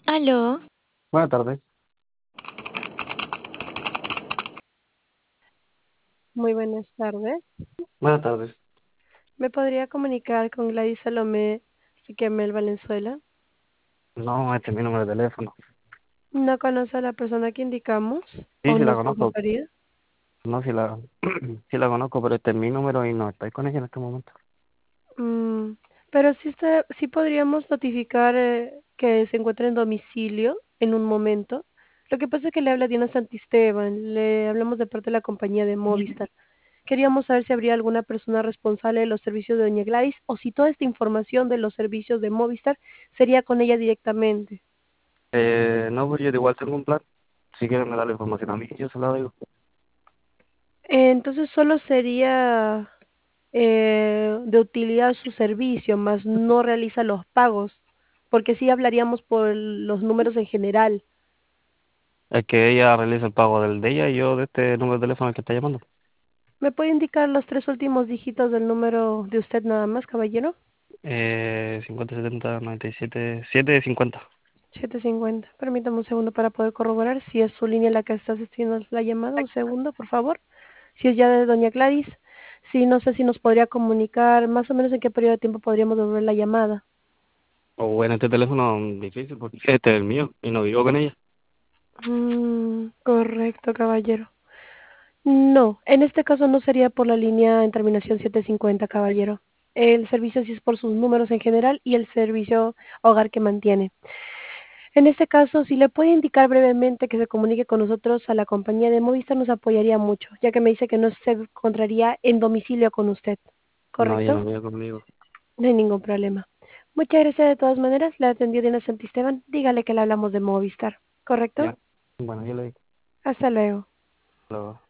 Aló, Buenas tardes. Muy buenas tardes. Buenas tardes. ¿Me podría comunicar con Gladys Salomé Riquelme Valenzuela? No, este es mi número de teléfono. ¿No conoce a la persona que indicamos Sí, o sí la no se conozco. gustaría? No, sí la, sí la conozco, pero este es mi número y no estoy con ella en este momento. Mm, pero sí podríamos notificar que se encuentra en domicilio en un momento. Lo que pasa es que le habla Diana Santisteban, le hablamos de parte de la compañía de Movistar. Queríamos saber si habría alguna persona responsable de los servicios de Doña Gladys o si toda esta información de los servicios de Movistar sería con ella directamente. No, pues yo igual tengo un plan. Si quieren me da la información a mí, yo se la digo. Entonces solo sería de utilidad su servicio, más no realiza los pagos, porque sí hablaríamos por los números en general. Es que ella realiza el pago del de ella y yo de este número de teléfono al que está llamando. ¿Me puede indicar los tres últimos dígitos del número de usted nada más, caballero? 50 70 97 750. 750. Permítame un segundo para poder corroborar si es su línea la que está asistiendo la llamada. Un segundo, por favor. Si es ya de doña Gladys. Sí, no sé si nos podría comunicar más o menos en qué periodo de tiempo podríamos devolver la llamada. O en este teléfono difícil porque este es el mío y no vivo con ella. Correcto, caballero. No, en este caso no sería por la línea en terminación 750, caballero. El servicio sí es por sus números en general y el servicio hogar que mantiene. En este caso, si le puede indicar brevemente que se comunique con nosotros a la compañía de Movistar, nos apoyaría mucho, ya que me dice que no se encontraría en domicilio con usted. No, ella ¿Correcto? no vive conmigo. No hay ningún problema. Muchas gracias de todas maneras. Le atendió Diana Santisteban. Dígale que le hablamos de Movistar. ¿Correcto? Ya. Bueno, yo le digo. Hasta luego. Luego.